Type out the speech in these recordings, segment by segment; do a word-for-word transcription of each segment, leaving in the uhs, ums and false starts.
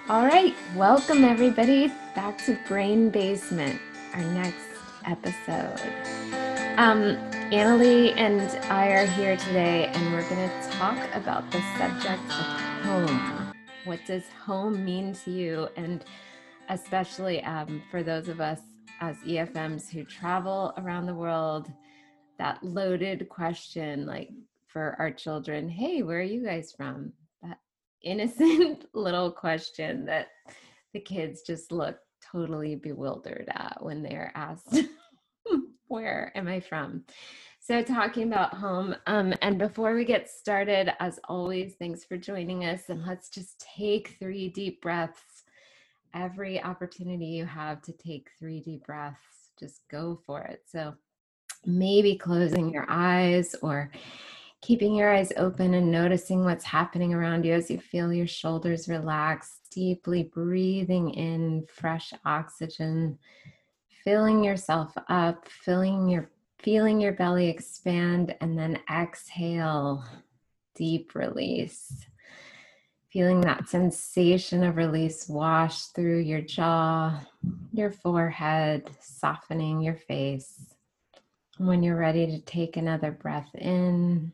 All right, welcome everybody back to Brain Basement, our next episode. Um, Annalie and I are here today, and we're going to talk about the subject of home. What does home mean to you? And especially um, for those of us as E F Ms who travel around the world, that loaded question, like for our children, hey, where are you guys from? That innocent little question that the kids just look totally bewildered at when they're asked, where am I from? So talking about home. Um, and before we get started, as always, thanks for joining us. And let's just take three deep breaths. Every opportunity you have to take three deep breaths, just go for it. So maybe closing your eyes or keeping your eyes open and noticing what's happening around you as you feel your shoulders relax, deeply breathing in fresh oxygen, filling yourself up, filling your feeling your belly expand, and then exhale, deep release. Feeling that sensation of release wash through your jaw, your forehead, softening your face. When you're ready to take another breath in,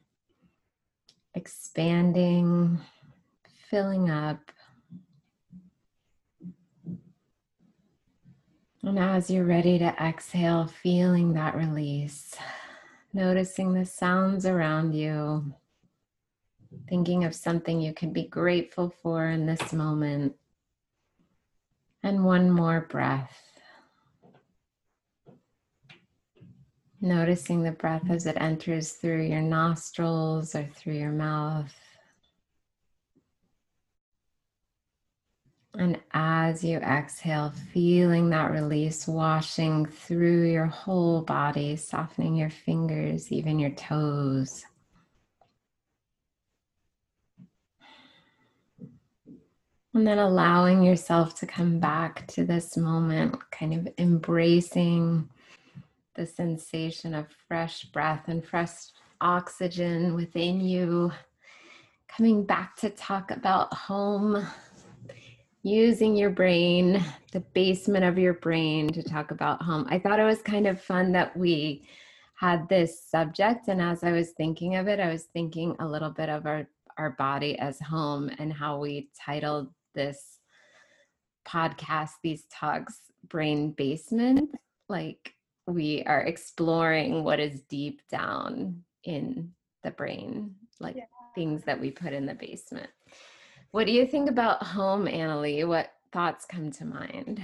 expanding, filling up. And as you're ready to exhale, feeling that release, noticing the sounds around you, thinking of something you can be grateful for in this moment. And one more breath. Noticing the breath as it enters through your nostrils or through your mouth. And as you exhale, feeling that release washing through your whole body, softening your fingers, even your toes. And then allowing yourself to come back to this moment, kind of embracing the sensation of fresh breath and fresh oxygen within you. Coming back to talk about home, using your brain, the basement of your brain to talk about home. I thought it was kind of fun that we had this subject. And as I was thinking of it, I was thinking a little bit of our, our body as home and how we titled this podcast, these talks, Brain Basement. Like we are exploring what is deep down in the brain, like yeah. Things that we put in the basement. What do you think about home, Annalie? What thoughts come to mind?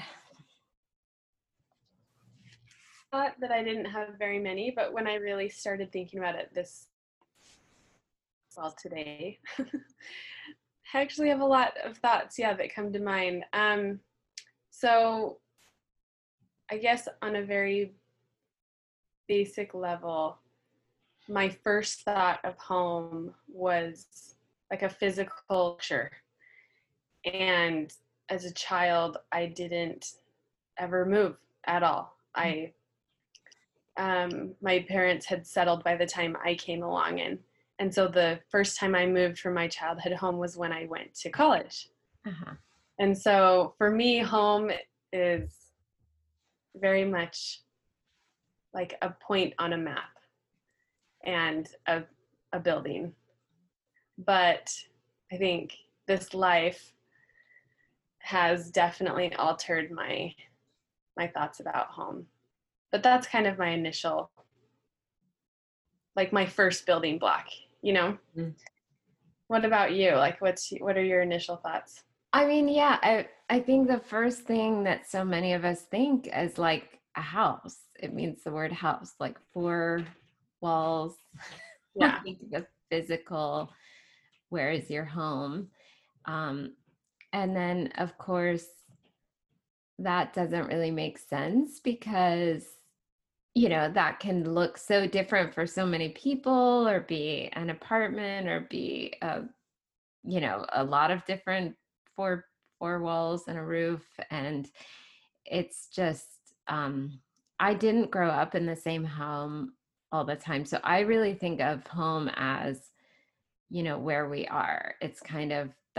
Thought that I didn't have very many, but when I really started thinking about it this, well, today, I actually have a lot of thoughts, yeah, that come to mind. Um, so I guess on a very basic level, my first thought of home was like a physical picture. And as a child, I didn't ever move at all. I, um, my parents had settled by the time I came along, and and so the first time I moved from my childhood home was when I went to college. Uh-huh. And so for me, home is very much like a point on a map and a, a building. But I think this life has definitely altered my my thoughts about home. But that's kind of my initial, like my first building block, you know? Mm-hmm. What about you? Like what's what are your initial thoughts? I mean, yeah, I I think the first thing that so many of us think is like a house. It means the word house, like four walls. Yeah. Think of physical, where is your home? Um, and then of course, that doesn't really make sense because, you know, that can look so different for so many people, or be an apartment, or be a, you know, a lot of different four four walls and a roof. And it's just, um, I didn't grow up in the same home all the time. So I really think of home as, you know, where we are. It's kind of that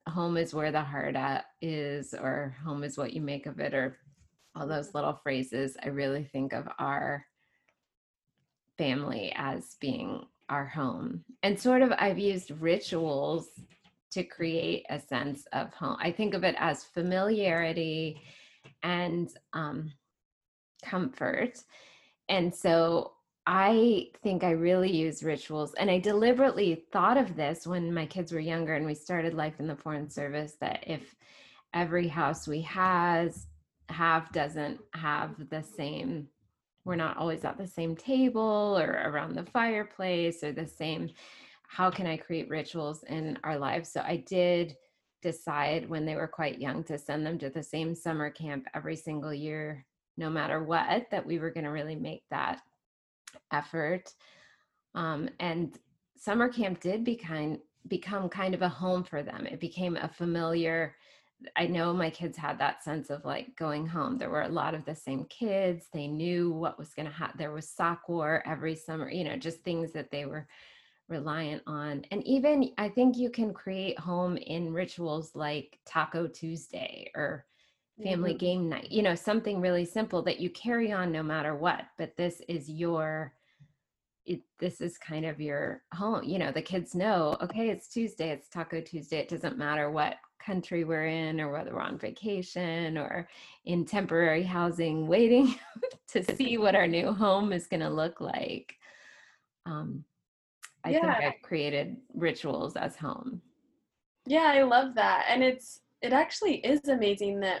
home is where the heart at is, or home is what you make of it, or all those little phrases, I really think of our family as being our home. And sort of I've used rituals to create a sense of home. I think of it as familiarity and um, comfort. And so I think I really use rituals. And I deliberately thought of this when my kids were younger and we started life in the Foreign Service, that if every house we has have doesn't have the same, we're not always at the same table or around the fireplace or the same, how can I create rituals in our lives? So I did decide when they were quite young to send them to the same summer camp every single year, no matter what, that we were going to really make that effort. Um, and summer camp did become, become kind of a home for them. It became a familiar, I know my kids had that sense of like going home. There were a lot of the same kids. They knew what was going to happen. There was sock war every summer, you know, just things that they were reliant on. And even I think you can create home in rituals like Taco Tuesday or family Mm-hmm. game night, you know, something really simple that you carry on no matter what. But this is your, it, this is kind of your home. You know, the kids know, okay, it's Tuesday, it's Taco Tuesday. It doesn't matter what country we're in or whether we're on vacation or in temporary housing, waiting to see what our new home is going to look like. Um, I think Yeah, I've created rituals as home. yeah, I love that. And it's, it actually is amazing that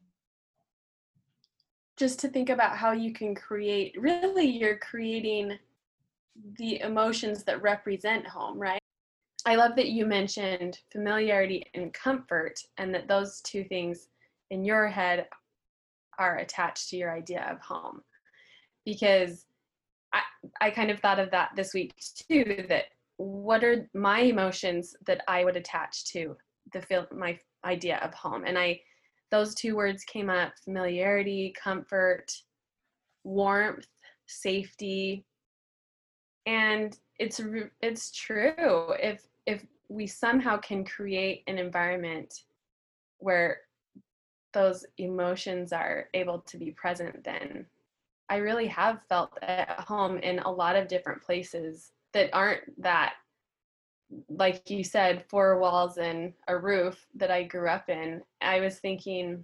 just to think about how you can create, really, you're creating the emotions that represent home, right? I love that you mentioned familiarity and comfort, and that those two things in your head are attached to your idea of home. Because I, I kind of thought of that this week too, that what are my emotions that I would attach to the feel, my idea of home? And I, those two words came up: familiarity, comfort, warmth, safety. And it's it's true. If if we somehow can create an environment where those emotions are able to be present, then I really have felt at home in a lot of different places that aren't that, like you said, four walls and a roof that I grew up in. I was thinking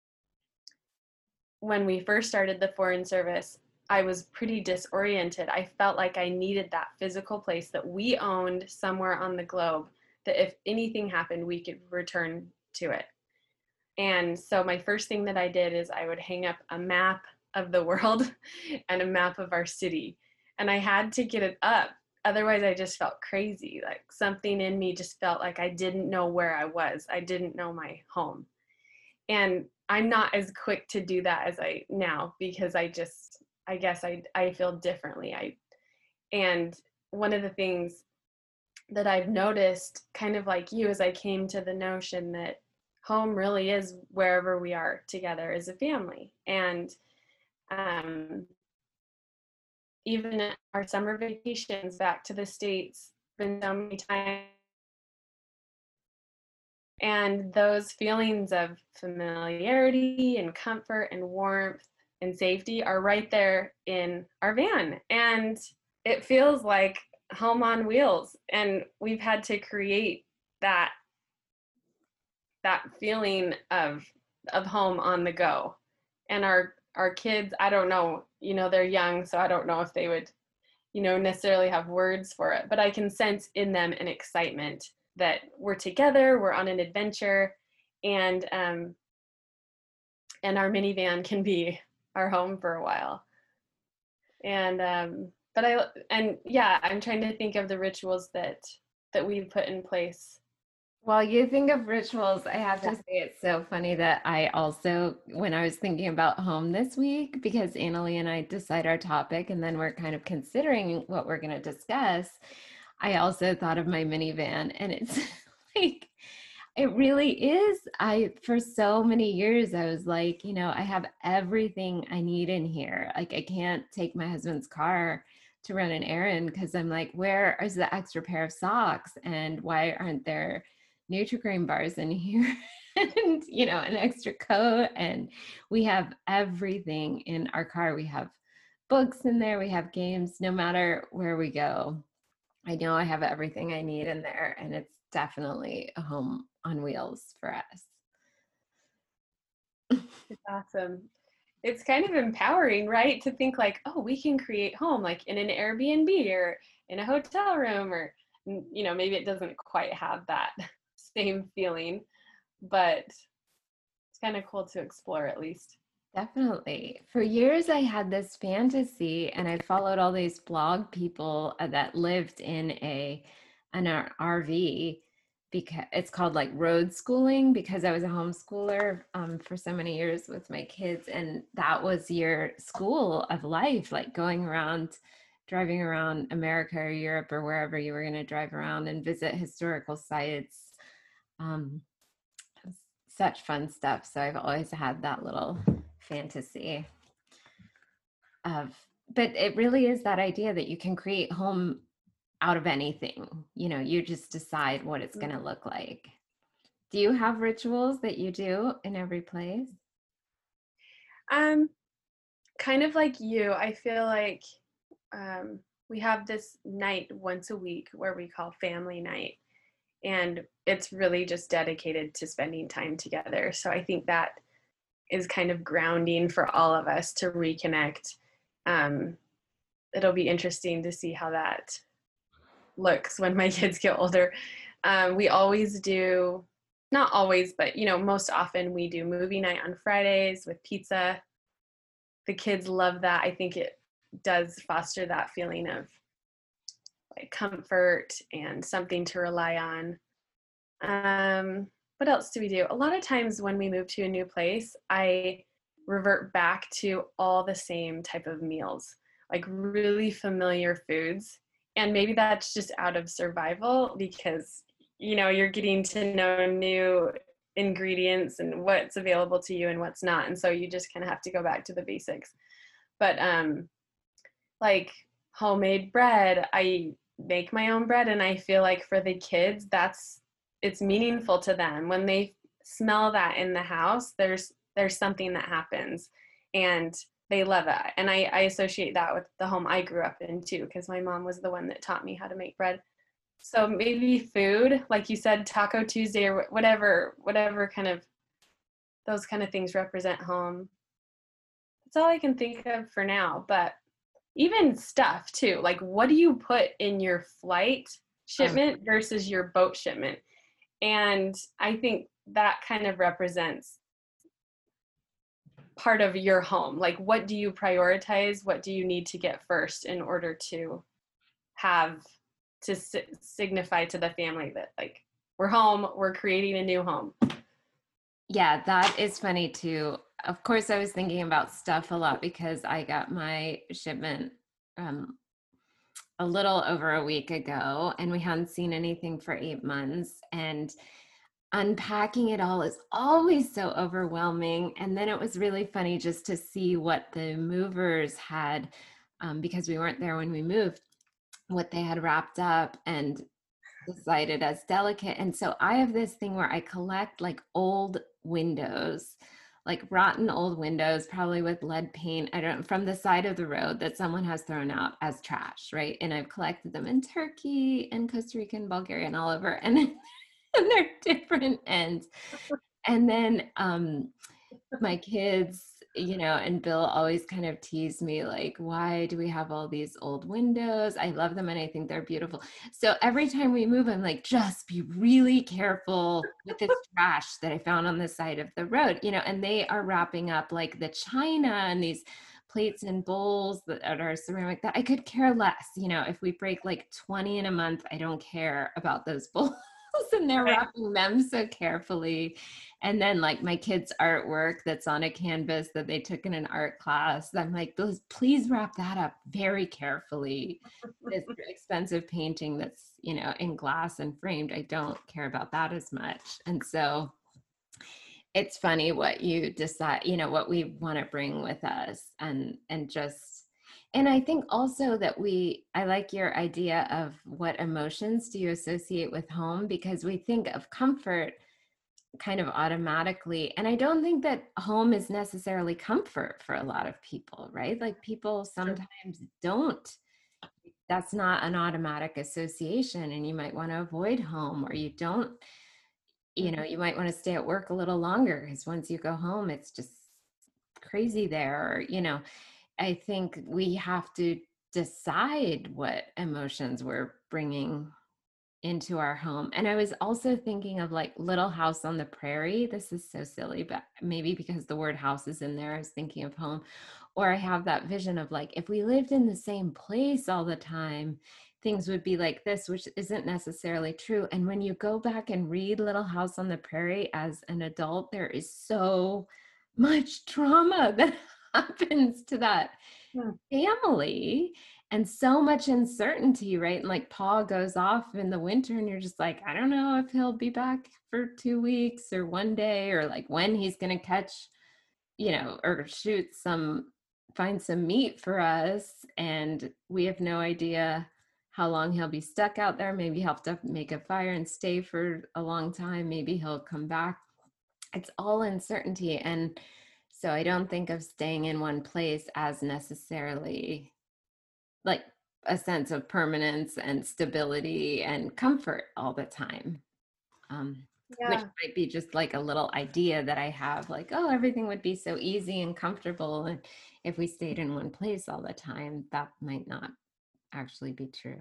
when we first started the Foreign Service, I was pretty disoriented. I felt like I needed that physical place that we owned somewhere on the globe, that if anything happened, we could return to it. And so my first thing that I did is I would hang up a map of the world and a map of our city. And I had to get it up. Otherwise, I just felt crazy. Like something in me just felt like I didn't know where I was. I didn't know my home. And I'm not as quick to do that as I now, because I just, I guess I, I feel differently. I, and one of the things that I've noticed, kind of like you, as I came to the notion that home really is wherever we are together as a family. And um, even our summer vacations back to the States, been so many times. And those feelings of familiarity and comfort and warmth and safety are right there in our van. And it feels like home on wheels. And we've had to create that that feeling of of home on the go. And our our kids, I don't know, you know, they're young, so I don't know if they would, you know, necessarily have words for it, but I can sense in them an excitement that we're together, we're on an adventure, and um, and our minivan can be our home for a while. And um, but I and yeah, I'm trying to think of the rituals that that we've put in place. While you think of rituals, I have Yeah. to say it's so funny that I also, when I was thinking about home this week, because Annalie and I decide our topic and then we're kind of considering what we're going to discuss, I also thought of my minivan, and it's like, it really is. I, for so many years, I was like, you know, I have everything I need in here. Like, I can't take my husband's car to run an errand because I'm like, where is the extra pair of socks? And why aren't there Nutri-Grain bars in here and, you know, an extra coat. And we have everything in our car. We have books in there. We have games, no matter where we go. I know I have everything I need in there, and it's definitely a home on wheels for us. It's awesome. It's kind of empowering, right? To think like, oh, we can create home like in an Airbnb or in a hotel room, or, you know, maybe it doesn't quite have that same feeling, but it's kind of cool to explore at least. Definitely. For years, I had this fantasy, and I followed all these blog people uh, that lived in a an R- RV, because it's called like road schooling, because I was a homeschooler um, for so many years with my kids, and that was your school of life, like going around, driving around America or Europe or wherever you were going to drive around and visit historical sites. Um, Such fun stuff. So I've always had that little fantasy of, but it really is that idea that you can create home out of anything. You know, you just decide what it's going to look like. Do you have rituals that you do in every place? Um, Kind of like you, I feel like um, we have this night once a week where we call family night. And it's really just dedicated to spending time together. So I think that is kind of grounding for all of us to reconnect. Um, it'll be interesting to see how that looks when my kids get older. Um, we always do, not always, but you know, most often we do movie night on Fridays with pizza. The kids love that. I think it does foster that feeling of like comfort and something to rely on. Um, what else do we do? A lot of times when we move to a new place, I revert back to all the same type of meals, like really familiar foods. And maybe that's just out of survival because, you know, you're getting to know new ingredients and what's available to you and what's not. And so you just kind of have to go back to the basics. But um, like homemade bread, I make my own bread, and I feel like for the kids, that's it's meaningful to them when they smell that in the house. There's there's something that happens, and they love it. And I, I associate that with the home I grew up in too, because my mom was the one that taught me how to make bread. So maybe food, like you said, Taco Tuesday or whatever, whatever kind of those kind of things represent home. That's all I can think of for now. But even stuff too, like what do you put in your flight shipment versus your boat shipment? And I think that kind of represents part of your home. Like, what do you prioritize? What do you need to get first in order to have to si- signify to the family that, like, we're home, we're creating a new home? Yeah, that is funny too. Of course, I was thinking about stuff a lot because I got my shipment um, a little over a week ago, and we hadn't seen anything for eight months. And unpacking it all is always so overwhelming. And then it was really funny just to see what the movers had, um, because we weren't there when we moved, what they had wrapped up and decided as delicate. And so I have this thing where I collect like old windows, like rotten old windows, probably with lead paint, I don't, from the side of the road that someone has thrown out as trash, right? And I've collected them in Turkey and Costa Rica and Bulgaria and all over. And, and they're different ends. And then um, my kids, you know, and Bill always kind of tease me like, why do we have all these old windows? I love them and I think they're beautiful. So every time we move, I'm like, just be really careful with this trash that I found on the side of the road, you know, and they are wrapping up like the china and these plates and bowls that are ceramic that I could care less, you know, if we break like twenty in a month, I don't care about those bowls. And they're wrapping them so carefully. And then like my kids' artwork that's on a canvas that they took in an art class, I'm like, those, please wrap that up very carefully. This expensive painting that's, you know, in glass and framed, I don't care about that as much. And so it's funny what you decide, you know, what we want to bring with us, and and just And I think also that we, I like your idea of what emotions do you associate with home, because we think of comfort kind of automatically. And I don't think that home is necessarily comfort for a lot of people, right? Like people Sure. sometimes don't. That's not an automatic association, and you might want to avoid home, or you don't, you know, Mhm. you might want to stay at work a little longer because once you go home, it's just crazy there, or, you know, I think we have to decide what emotions we're bringing into our home. And I was also thinking of like Little House on the Prairie. This is so silly, but maybe because the word house is in there, I was thinking of home. Or I have that vision of like, if we lived in the same place all the time, things would be like this, which isn't necessarily true. And when you go back and read Little House on the Prairie as an adult, there is so much trauma that happens to that Hmm. family and so much uncertainty, right? And like Paul goes off in the winter and you're just like, I don't know if he'll be back for two weeks or one day, or like when he's going to catch, you know, or shoot some, find some meat for us. And we have no idea how long he'll be stuck out there. Maybe he'll have to make a fire and stay for a long time. Maybe he'll come back. It's all uncertainty. And so I don't think of staying in one place as necessarily like a sense of permanence and stability and comfort all the time. Um, which Yeah. might be just like a little idea that I have, like, oh, everything would be so easy and comfortable. And if we stayed in one place all the time, that might not actually be true.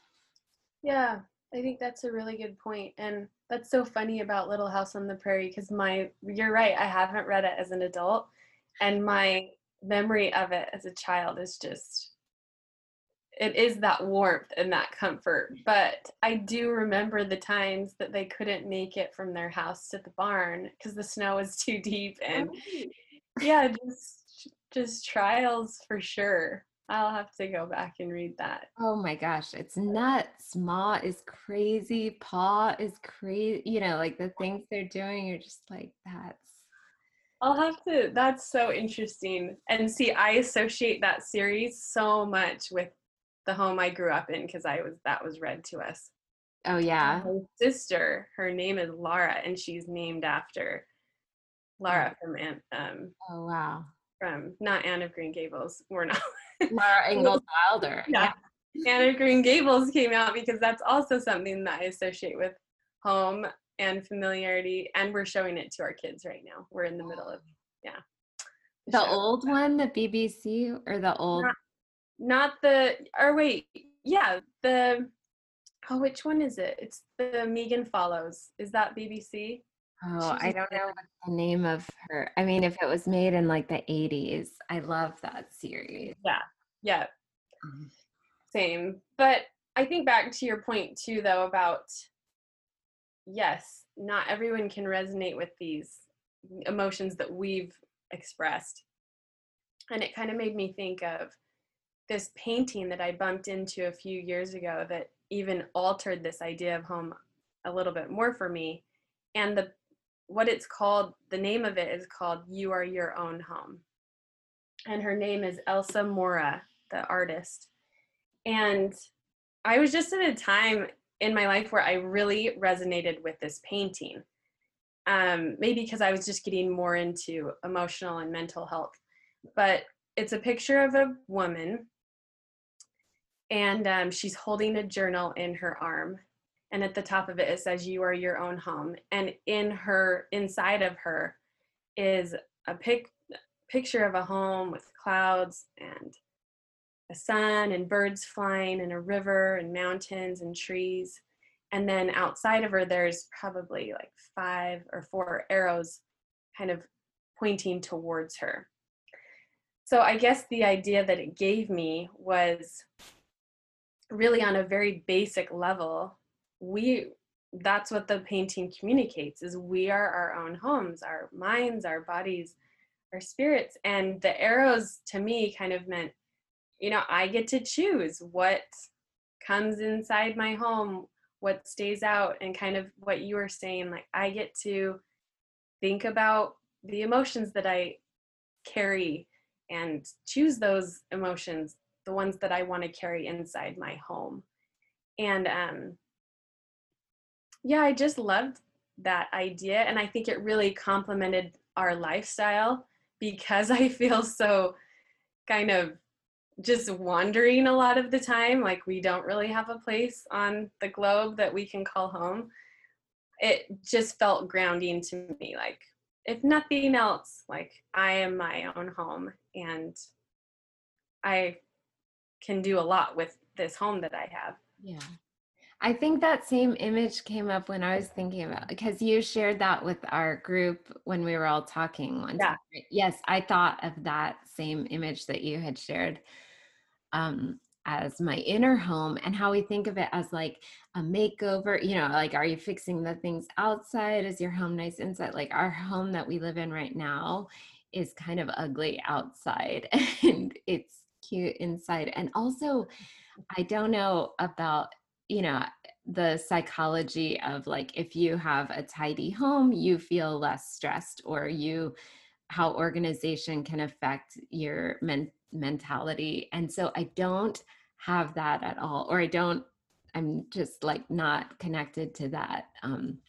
Yeah. I think that's a really good point. And that's so funny about Little House on the Prairie because my, you're right, I haven't read it as an adult. And my memory of it as a child is just, it is that warmth and that comfort. But I do remember the times that they couldn't make it from their house to the barn because the snow was too deep. And Right. yeah, just just trials for sure. I'll have to go back and read that. Oh my gosh, it's nuts. Ma is crazy. Pa is crazy. You know, like the things they're doing, you're just like, that's. I'll have to, that's so interesting. And see, I associate that series so much with the home I grew up in because I was, that was read to us. Oh, yeah. My sister, her name is Laura, and she's named after Oh, Laura from An- um oh wow. from not Anne of Green Gables. We're not. Laura Ingalls Wilder. Yeah. Yeah, Anne of Green Gables came out because that's also something that I associate with home and familiarity, and we're showing it to our kids right now. We're in the middle of, yeah, the The show. old one, the B B C, or the old. Not not the, or wait, yeah, the, oh, which one is it? It's the Megan Follows. Is that B B C? Oh, She's I just, don't know what the name of her. I mean, if it was made in like the eighties, I love that series. yeah, yeah, Um, same. But I think back to your point too, though, about yes, not everyone can resonate with these emotions that we've expressed. And it kind of made me think of this painting that I bumped into a few years ago that even altered this idea of home a little bit more for me. And the what it's called, the name of it is called You Are Your Own Home. And her name is Elsa Mora, the artist. And I was just at a time in my life where I really resonated with this painting. Um, maybe because I was just getting more into emotional and mental health. But it's a picture of a woman, and um, she's holding a journal in her arm. And at the top of it, it says, You are your own home. And in her, inside of her, is a pic- picture of a home with clouds and a sun and birds flying and a river and mountains and trees. And then outside of her, there's probably like five or four arrows kind of pointing towards her. So I guess the idea that it gave me was really on a very basic level. We that's what the painting communicates is we are our own homes, our minds, our bodies, our spirits. And the arrows to me kind of meant, you know, I get to choose what comes inside my home, what stays out, and kind of what you were saying, like I get to think about the emotions that I carry and choose those emotions the ones that I want to carry inside my home. And um, yeah, I just loved that idea. And I think it really complemented our lifestyle because I feel so kind of just wandering a lot of the time. Like we don't really have a place on the globe that we can call home. It just felt grounding to me. Like if nothing else, like I am my own home and I can do a lot with this home that I have. Yeah. I think that same image came up when I was thinking about, because you shared that with our group when we were all talking one Yeah. time. Right? Yes, I thought of that same image that you had shared um, as my inner home, and how we think of it as like a makeover, you know, like, are you fixing the things outside? Is your home nice inside? Like our home that we live in right now is kind of ugly outside and it's cute inside. And also, I don't know about, you know, the psychology of like, if you have a tidy home, you feel less stressed, or you, how organization can affect your men- mentality. And so I don't have that at all, or I don't, I'm just like not connected to that um,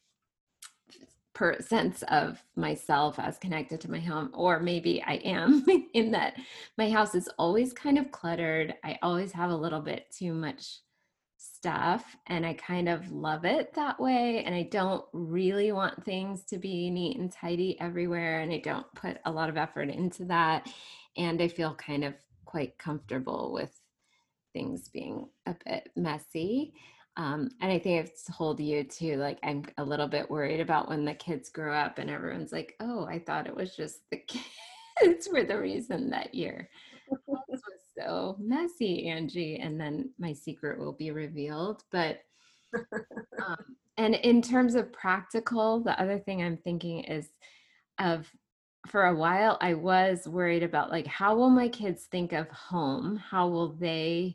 per sense of myself as connected to my home. Or maybe I am in that my house is always kind of cluttered. I always have a little bit too much stuff, and I kind of love it that way. And I don't really want things to be neat and tidy everywhere, and I don't put a lot of effort into that. And I feel kind of quite comfortable with things being a bit messy. Um, and I think I've told you too, like I'm a little bit worried about when the kids grow up and everyone's like, oh, I thought it was just the kids were the reason that your house was so messy, Angie. And then my secret will be revealed. But, um, and in terms of practical, the other thing I'm thinking is of, for a while, I was worried about like, how will my kids think of home? How will they,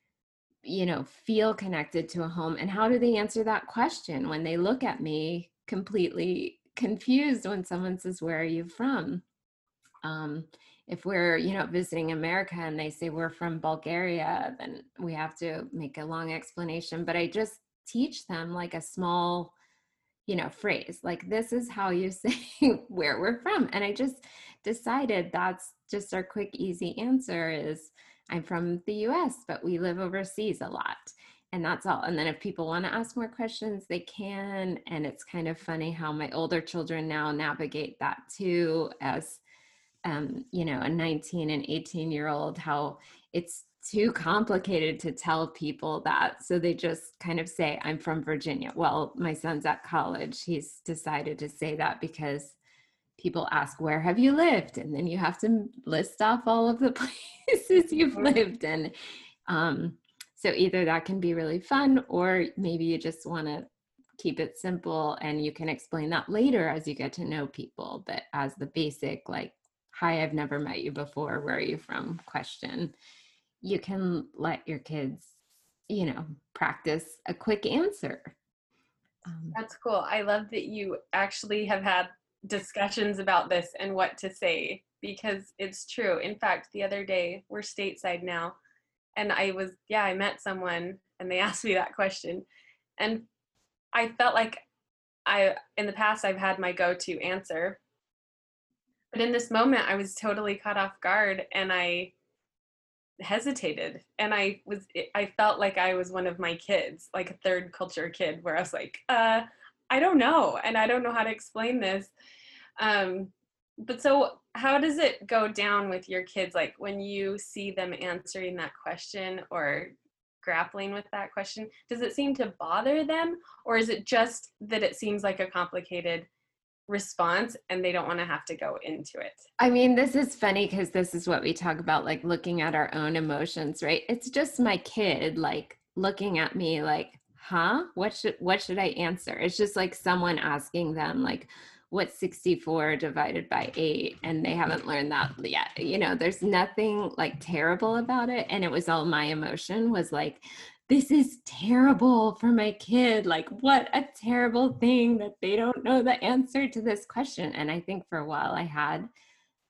you know, feel connected to a home? And how do they answer that question when they look at me completely confused when someone says, where are you from? Um, if we're, you know, visiting America and they say we're from Bulgaria, then we have to make a long explanation. But I just teach them like a small, you know, phrase, like this is how you say where we're from. And I just decided that's just our quick, easy answer is I'm from the U S, but we live overseas a lot. And that's all. And then if people want to ask more questions, they can. And it's kind of funny how my older children now navigate that too, as um, you know, a nineteen and eighteen year old, how it's too complicated to tell people that. So they just kind of say, I'm from Virginia. Well, my son's at college. He's decided to say that because people ask, where have you lived? And then you have to list off all of the places you've lived. And um, so either that can be really fun, or maybe you just want to keep it simple and you can explain that later as you get to know people. But as the basic, like, hi, I've never met you before, where are you from question, you can let your kids, you know, practice a quick answer. Um, That's cool. I love that you actually have had discussions about this and what to say, because it's true. In fact, the other day, we're stateside now, and I was, yeah, I met someone and they asked me that question. And I felt like I, in the past, I've had my go-to answer. But in this moment, I was totally caught off guard and I hesitated. And I was, I felt like I was one of my kids, like a third culture kid, where I was like, uh, I don't know. And I don't know how to explain this. Um, but so how does it go down with your kids? Like when you see them answering that question or grappling with that question, does it seem to bother them? Or is it just that it seems like a complicated response and they don't want to have to go into it? I mean, this is funny because this is what we talk about, like looking at our own emotions, right? It's just my kid, like looking at me like, huh? What should, what should I answer? It's just like someone asking them like, what's sixty-four divided by eight? And they haven't learned that yet. You know, there's nothing like terrible about it. And it was all my emotion was like, this is terrible for my kid. Like, what a terrible thing that they don't know the answer to this question. And I think for a while I had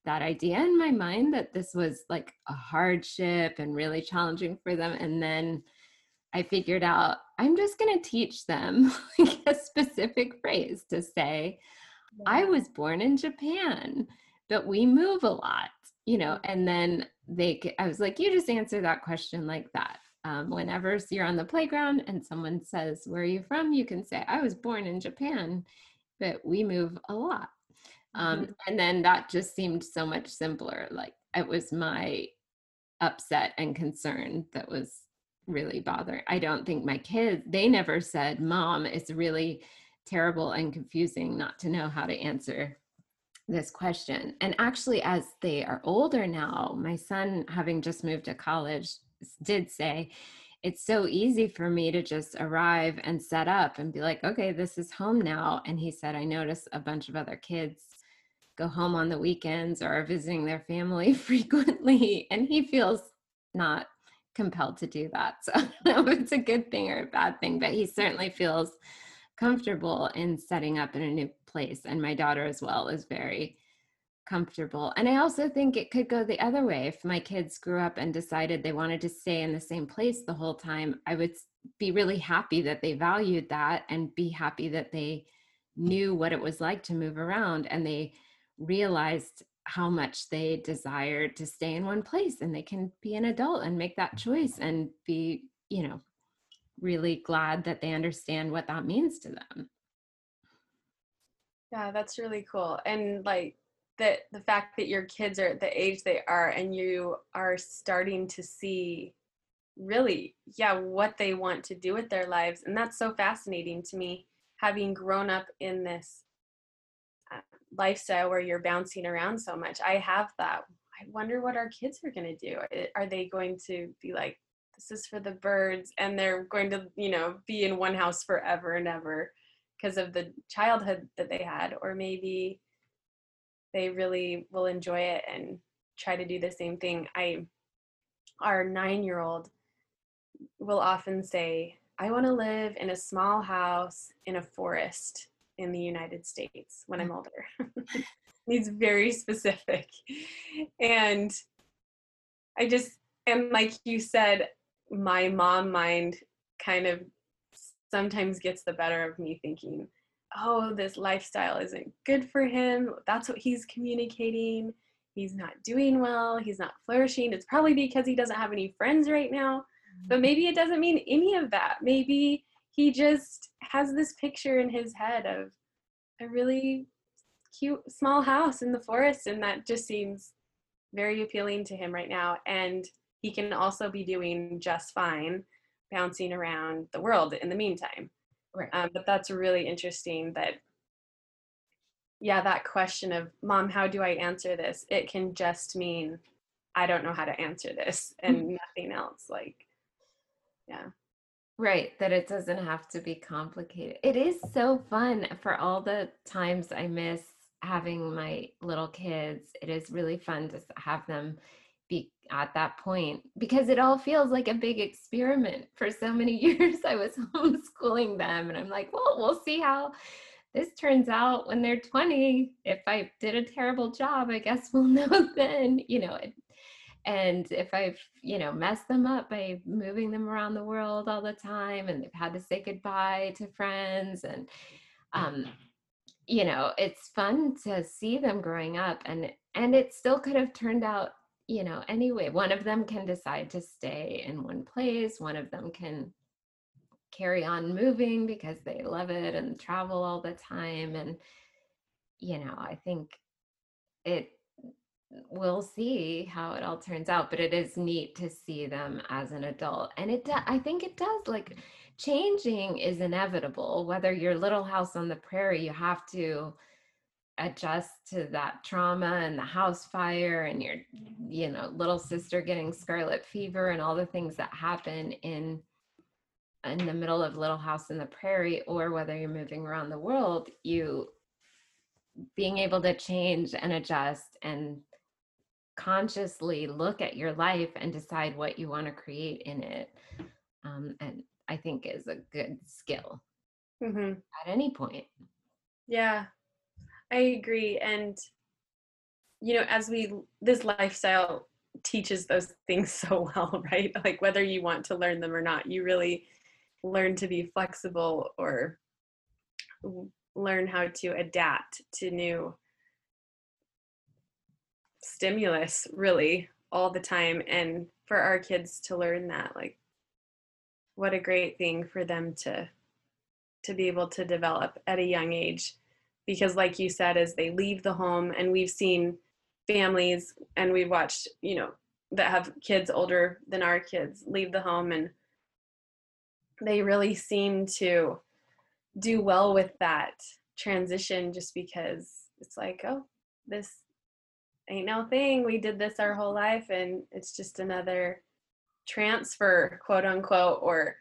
that idea in my mind that this was like a hardship and really challenging for them. And then I figured out I'm just going to teach them like a specific phrase to say, I Yeah. was born in Japan, but we move a lot, you know, and then they, I was like, you just answer that question like that. Um, whenever you're on the playground and someone says, where are you from? You can say, I was born in Japan, but we move a lot. Um, Mhm. and then that just seemed so much simpler. Like it was my upset and concern that was really bothering. I don't think my kids, they never said, Mom, it's really terrible and confusing not to know how to answer this question. And actually, as they are older now, my son, having just moved to college, did say, it's so easy for me to just arrive and set up and be like, okay, this is home now. And he said, I notice a bunch of other kids go home on the weekends or are visiting their family frequently. And he feels not compelled to do that. So I don't know if it's a good thing or a bad thing, but he certainly feels comfortable in setting up in a new place. And my daughter as well is very comfortable. And I also think it could go the other way. If my kids grew up and decided they wanted to stay in the same place the whole time, I would be really happy that they valued that and be happy that they knew what it was like to move around and they realized how much they desired to stay in one place, and they can be an adult and make that choice and be, you know, really glad that they understand what that means to them. Yeah, that's really cool. And like the the fact that your kids are at the age they are and you are starting to see really, yeah, what they want to do with their lives. And that's so fascinating to me, having grown up in this uh, lifestyle where you're bouncing around so much. I have that. I wonder what our kids are going to do. Are they going to be like, this is for the birds, and they're going to, you know, be in one house forever and ever because of the childhood that they had? Or maybe they really will enjoy it and try to do the same thing. I, our nine year old will often say, I want to live in a small house in a forest in the United States when I'm older. He's very specific. And I just, and like you said, my mom mind kind of sometimes gets the better of me thinking, oh, this lifestyle isn't good for him. That's what he's communicating. He's not doing well. He's not flourishing. It's probably because he doesn't have any friends right now. But maybe it doesn't mean any of that. Maybe he just has this picture in his head of a really cute small house in the forest, and that just seems very appealing to him right now. And he can also be doing just fine bouncing around the world in the meantime. Right. Um, but that's really interesting that, yeah, that question of, Mom, how do I answer this? It can just mean, I don't know how to answer this and nothing else. Like, yeah. Right, that it doesn't have to be complicated. It is so fun for all the times I miss having my little kids. It is really fun to have them be at that point because it all feels like a big experiment. For so many years, I was homeschooling them, and I'm like, well, we'll see how this turns out when they're twenty. If I did a terrible job, I guess we'll know then, you know. It, and if I've, you know, messed them up by moving them around the world all the time and they've had to say goodbye to friends and, um, you know, it's fun to see them growing up, and, and it still could have turned out, you know, anyway. One of them can decide to stay in one place. One of them can carry on moving because they love it and travel all the time. And, you know, I think it, we'll see how it all turns out, but it is neat to see them as an adult. And it, I think it does, like, changing is inevitable. Whether your Little House on the Prairie, you have to adjust to that trauma and the house fire and your, you know, little sister getting scarlet fever and all the things that happen in in the middle of Little House in the Prairie, or whether you're moving around the world, you being able to change and adjust and consciously look at your life and decide what you want to create in it. Um, and I think is a good skill Mm-hmm. at any point. Yeah, I agree. And you know, as we, this lifestyle teaches those things so well, right? Like whether you want to learn them or not, you really learn to be flexible or learn how to adapt to new stimulus really all the time. And for our kids to learn that, like, what a great thing for them to to be able to develop at a young age. Because like you said, as they leave the home, and we've seen families and we've watched, you know, that have kids older than our kids leave the home, and they really seem to do well with that transition, just because it's like, oh, this ain't no thing. We did this our whole life, and it's just another transfer, quote unquote, or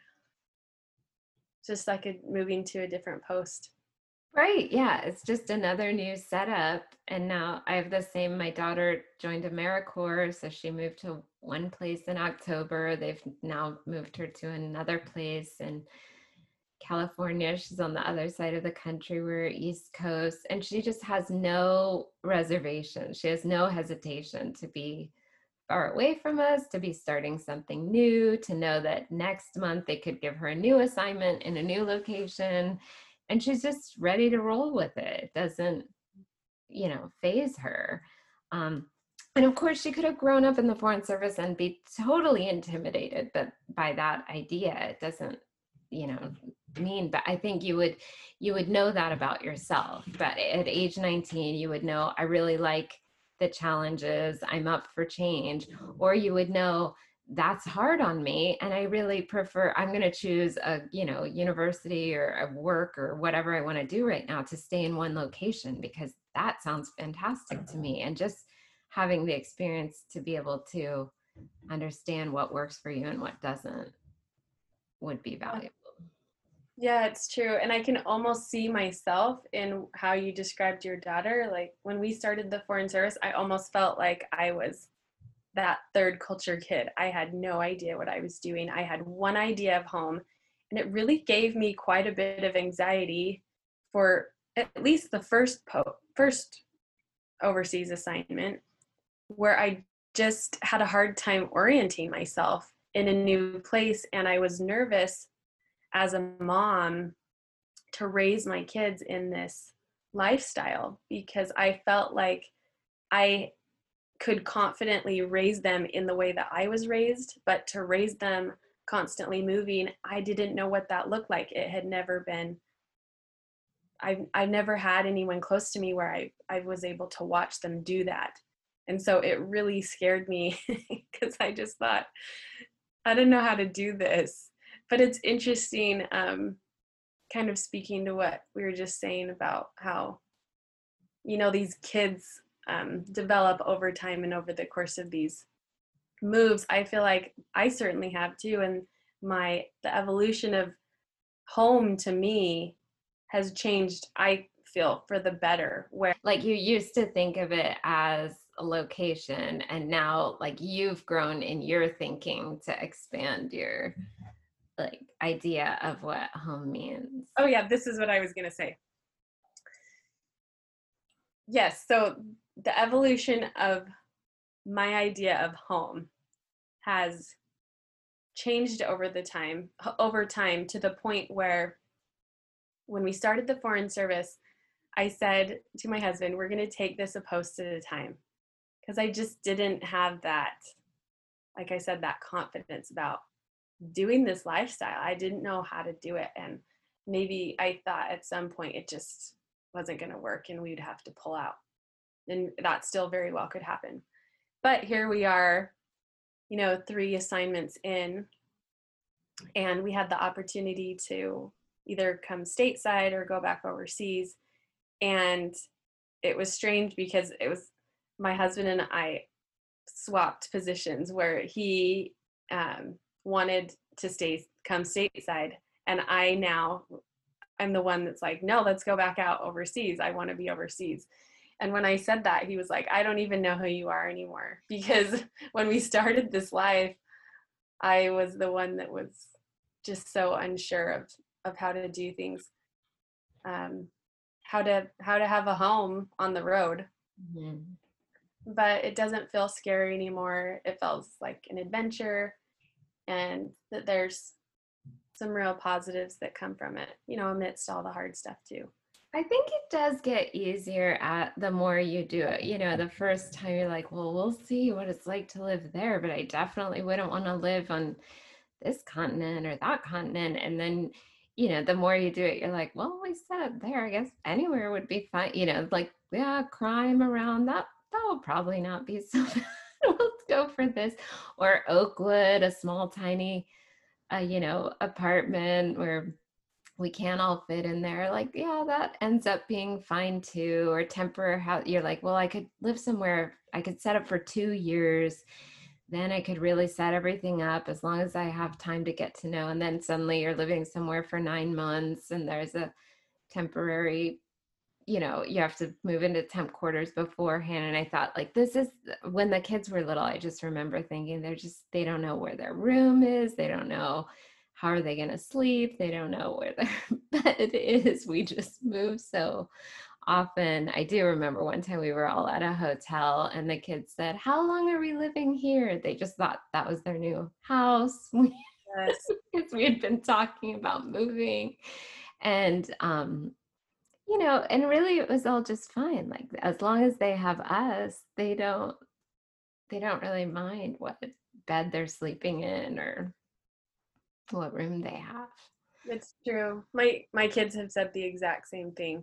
just like a, moving to a different post. Right. Yeah. It's just another new setup. And now I have the same. My daughter joined AmeriCorps, so she moved to one place in October. They've now moved her to another place in California. She's on the other side of the country. We're East Coast. And she just has no reservation. She has no hesitation to be far away from us, to be starting something new, to know that next month they could give her a new assignment in a new location. And she's just ready to roll with it. It doesn't, you know, phase her. Um, and of course, she could have grown up in the Foreign Service and be totally intimidated, but by that idea, it doesn't, you know, mean. But I think you would, you would know that about yourself. But at age nineteen, you would know, I really like the challenges. I'm up for change. Or you would know, that's hard on me, and I really prefer, I'm going to choose a, you know, university or a work or whatever I want to do right now to stay in one location, because that sounds fantastic to me. And just having the experience to be able to understand what works for you and what doesn't would be valuable. Yeah, it's true. And I can almost see myself in how you described your daughter. Like when we started the Foreign Service, I almost felt like I was that third culture kid. I had no idea what I was doing. I had one idea of home, and it really gave me quite a bit of anxiety for at least the first po- first overseas assignment, where I just had a hard time orienting myself in a new place, and I was nervous as a mom to raise my kids in this lifestyle, because I felt like I could confidently raise them in the way that I was raised, but to raise them constantly moving, I didn't know what that looked like. It had never been, I've, I've never had anyone close to me where I, I was able to watch them do that. And so it really scared me because I just thought, I don't know how to do this. But it's interesting, um, kind of speaking to what we were just saying about how, you know, these kids um, develop over time and over the course of these moves. I feel like I certainly have too. And my, the evolution of home to me has changed, I feel, for the better. Where Like you used to think of it as a location, and now like you've grown in your thinking to expand your like idea of what home means. Oh yeah, this is what I was gonna say. Yes, so the evolution of my idea of home has changed over the time over time to the point where when we started the Foreign Service, I said to my husband, we're going to take this a post at a time, because I just didn't have that, like I said, that confidence about doing this lifestyle. I didn't know how to do it, and maybe I thought at some point it just wasn't going to work and we'd have to pull out, and that still very well could happen. But here we are, you know, three assignments in, and we had the opportunity to either come stateside or go back overseas. And it was strange because it was my husband and I swapped positions, where he um, wanted to stay, come stateside. And I now, I'm the one that's like, no, let's go back out overseas. I want to be overseas. And when I said that, he was like, I don't even know who you are anymore. Because when we started this life, I was the one that was just so unsure of, of how to do things, um, how to how to have a home on the road. Mm-hmm. but it doesn't feel scary anymore. It feels like an adventure, and that there's some real positives that come from it, you know, amidst all the hard stuff too. I think it does get easier at the more you do it. You know, the first time you're like, well, we'll see what it's like to live there, but I definitely wouldn't want to live on this continent or that continent. And then, you know, the more you do it, you're like, well, we said there, I guess anywhere would be fine. You know, like, yeah, crime around that, that will probably not be so bad. Let's go for this. Or Oakwood, a small, tiny, uh, you know, apartment where we can't all fit in there. Like, yeah, that ends up being fine too. Or temporary house, you're like, well, I could live somewhere, I could set up for two years. Then I could really set everything up as long as I have time to get to know. And then suddenly you're living somewhere for nine months and there's a temporary, you know, you have to move into temp quarters beforehand. And I thought, like, this is when the kids were little, I just remember thinking they're just, they don't know where their room is. They don't know how are they going to sleep. They don't know where their bed is. We just move so often. I do remember one time we were all at a hotel and the kids said, how long are we living here? They just thought that was their new house. Yes. Because we had been talking about moving. And um, you know, and really it was all just fine. Like as long as they have us, they don't they don't really mind what bed they're sleeping in or what room they have. It's true. My my kids have said the exact same thing.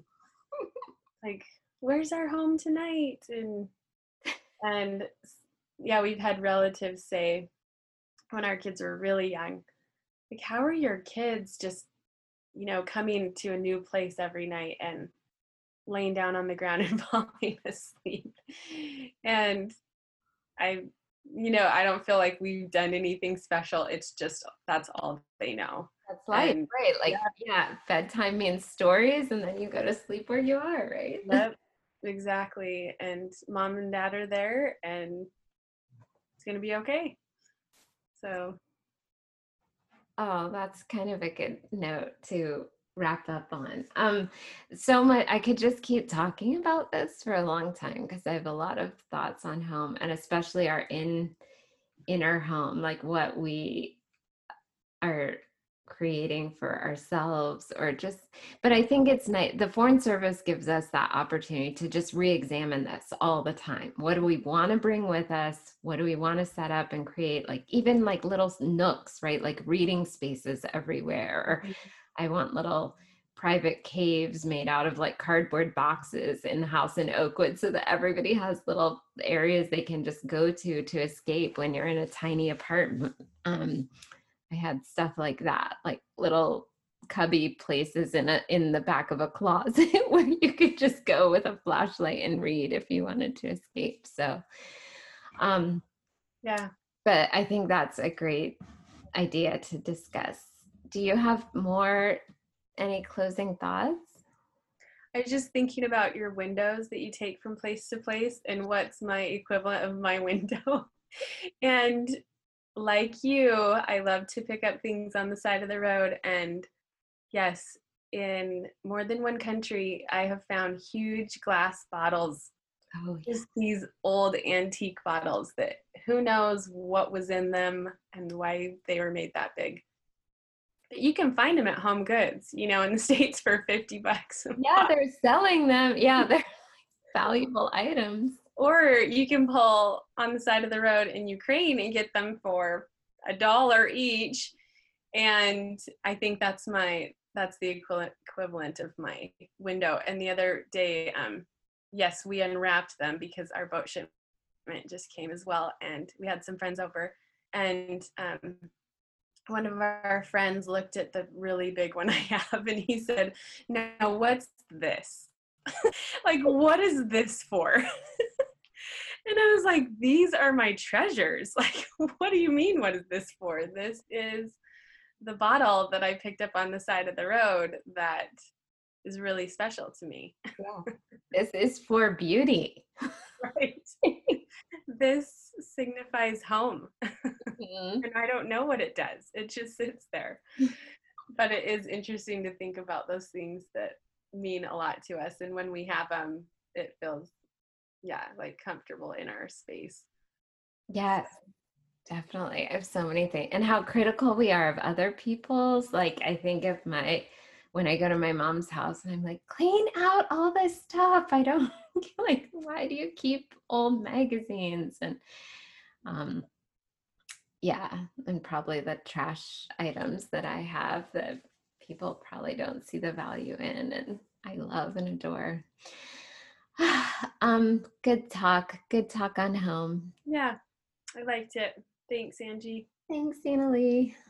Like, where's our home tonight? And and yeah, we've had relatives say when our kids were really young, like, how are your kids just, you know, coming to a new place every night and laying down on the ground and falling asleep? And I, you know, I don't feel like we've done anything special. It's just that's all they know. That's life, And right? yeah, Like, yeah, bedtime means stories and then you go to sleep where you are, right? yep, exactly. And mom and dad are there, and it's gonna be okay. So Oh, that's kind of a good note to wrap up on. Um, so much, I could just keep talking about this for a long time because I have a lot of thoughts on home and especially our in inner home, like what we are creating for ourselves or just, but I think it's nice. The Foreign Service gives us that opportunity to just re-examine this all the time. What do we want to bring with us? What do we want to set up and create? Like even like little nooks, right? Like reading spaces everywhere. Or I want little private caves made out of like cardboard boxes in the house in Oakwood so that everybody has little areas they can just go to to escape when you're in a tiny apartment. Um, I had stuff like that, like little cubby places in a in the back of a closet where you could just go with a flashlight and read if you wanted to escape. So, um, yeah, but I think that's a great idea to discuss. Do you have more, any closing thoughts? I was just thinking about your windows that you take from place to place and what's my equivalent of my window. And like you, I love to pick up things on the side of the road. And yes, in more than one country, I have found huge glass bottles, Oh, yeah. just these old antique bottles that who knows what was in them and why they were made that big. But you can find them at Home Goods, you know, in the States for fifty bucks a Yeah, pop. they're selling them. Yeah, they're valuable items. Or you can pull on the side of the road in Ukraine and get them for a dollar each. And I think that's my that's the equivalent equivalent of my window. And the other day, um, yes, we unwrapped them because our boat shipment just came as well, and we had some friends over, and um, one of our friends looked at the really big one I have, and he said, "Now, what's this? Like, what is this for?" And I was like, these are my treasures. Like, what do you mean, what is this for? This is the bottle that I picked up on the side of the road that is really special to me. Yeah. This is for beauty. Right. This signifies home. Mhm. And I don't know what it does. It just sits there. But it is interesting to think about those things that mean a lot to us. And when we have them, it feels yeah, like comfortable in our space. Yes, definitely. I have so many things. And how critical we are of other people's. Like, I think of my, when I go to my mom's house and I'm like, clean out all this stuff. I don't, like, why do you keep old magazines? And um, yeah, and probably the trash items that I have that people probably don't see the value in and I love and adore. um, good talk. Good talk on home. Yeah, I liked it. Thanks, Angie. Thanks, Annalie.